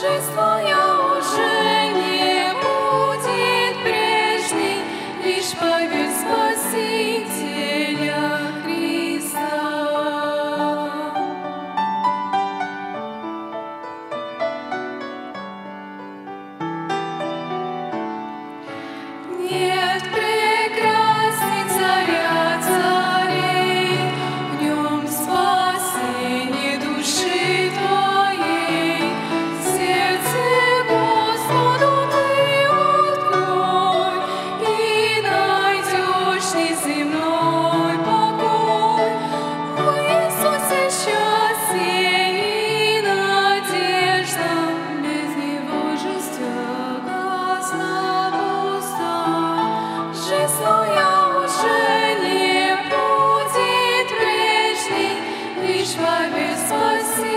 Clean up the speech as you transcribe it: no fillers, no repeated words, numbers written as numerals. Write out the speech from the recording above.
Жизнь твоя уже не будет прежней, лишь поверь в Спасителя Христа. Нет прекрасней царя царей, в нем спасение души твоей. Сердце Господу ты открой, и найдешь неземной покой. В Иисусе счастье и надежда, без Него жизнь тягостна, пуста. Жизнь твоя уже не будет прежней, лишь поверь в Спасителя.